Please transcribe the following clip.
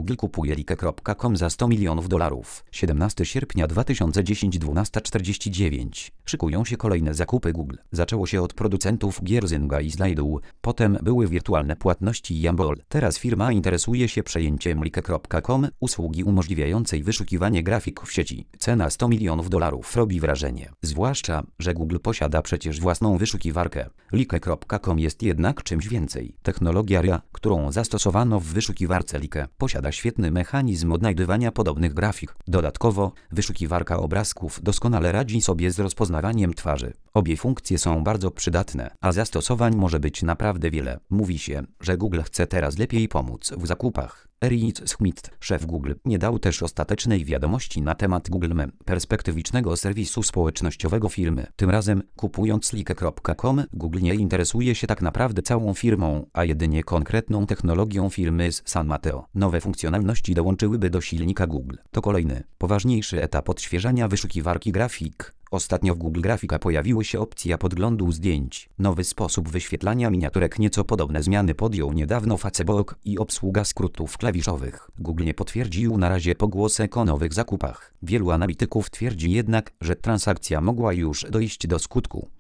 Google kupuje Like.com za $100 milionów. 17 sierpnia 2010 12:49. Szykują się kolejne zakupy Google. Zaczęło się od producentów gier Zynga i Slide'u, potem były wirtualne płatności Jambol. Teraz firma interesuje się przejęciem Like.com, usługi umożliwiającej wyszukiwanie grafików w sieci. Cena $100 milionów robi wrażenie. Zwłaszcza, że Google posiada przecież własną wyszukiwarkę. Like.com jest jednak czymś więcej. Technologia RIA, którą zastosowano w wyszukiwarce Like, posiada świetny mechanizm odnajdywania podobnych grafik. Dodatkowo, wyszukiwarka obrazków doskonale radzi sobie z rozpoznawaniem twarzy. Obie funkcje są bardzo przydatne, a zastosowań może być naprawdę wiele. Mówi się, że Google chce teraz lepiej pomóc w zakupach. Eric Schmidt, szef Google, nie dał też ostatecznej wiadomości na temat Google Mem, perspektywicznego serwisu społecznościowego firmy. Tym razem, kupując Like.com, Google nie interesuje się tak naprawdę całą firmą, a jedynie konkretną technologią firmy z San Mateo. Nowe funkcjonalności dołączyłyby do silnika Google. To kolejny, poważniejszy etap odświeżania wyszukiwarki grafik. Ostatnio w Google Grafika pojawiły się opcja podglądu zdjęć. Nowy sposób wyświetlania miniaturek, nieco podobne zmiany podjął niedawno Facebook i obsługa skrótów klawiszowych. Google nie potwierdził na razie pogłosek o nowych zakupach. Wielu analityków twierdzi jednak, że transakcja mogła już dojść do skutku.